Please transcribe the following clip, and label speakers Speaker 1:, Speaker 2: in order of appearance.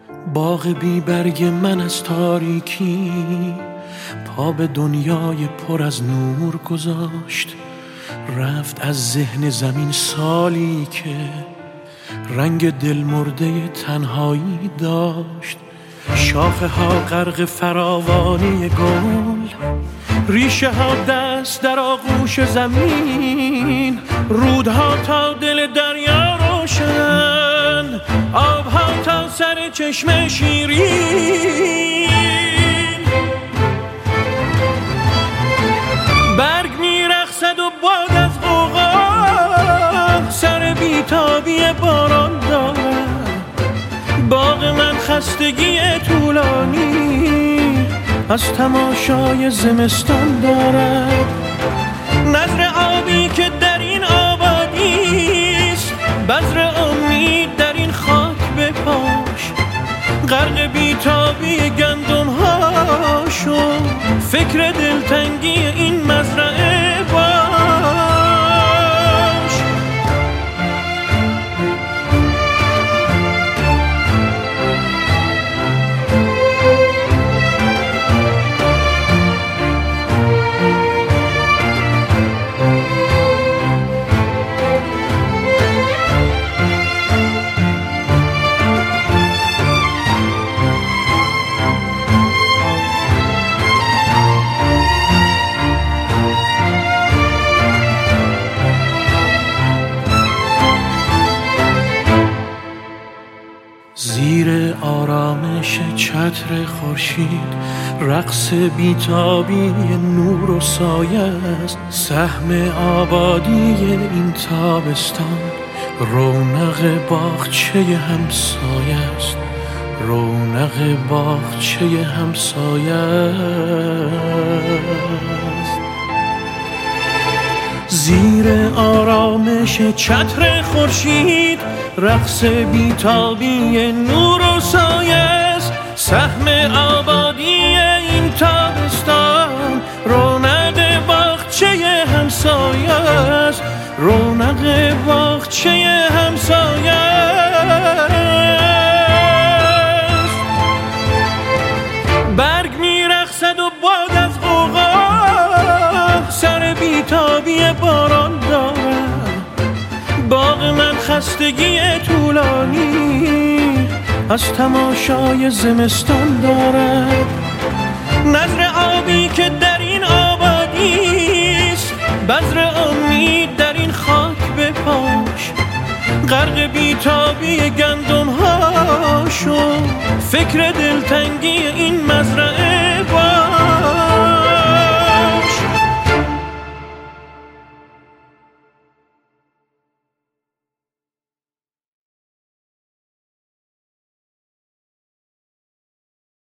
Speaker 1: باغ بی برگ من از تاریکی پا به دنیای پر از نور گذاشت. رفت از ذهن زمین سالی که رنگ دلمرده تنهایی داشت. شاخه ها غرق فراوانی گل، ریشه ها دست در آغوش زمین، رودها تا دل دریا روشن، آبها تا سر چشم شیرین. برگ میرقصد و باد از غوغا سر بیتابی باران دارد. باغ من خستگی طولانی از تماشای زمستان دارد. نظر آبی که در این آبادیست، بذر امید در این خاک بپاش. غرق بیتابی گندم ها شو، فکر دلتنگی این مزرعه باش. زیر آرامش چتر خورشید رقص بیتابی نور و سایه است. سهم آبادی این تابستان رونق باغچه همسایه است. رونق باغچه همسایه است. زیر آرامش چتر خورشید رقص بیتابی نور و سایه است. سهم آبادی این تابستان رونق باغچه همسایه است. رونق باغچه همسایه است. برگ میرقصد و باد از غوغا سر بیتابی باران دارد. باغ من خستگی طولانی از تماشای زمستان دارد. نظر آبی که در این آبادیست، بذر امید در این خاک بپاش. غرق بیتابی گندم ها شو، فکر دلتنگی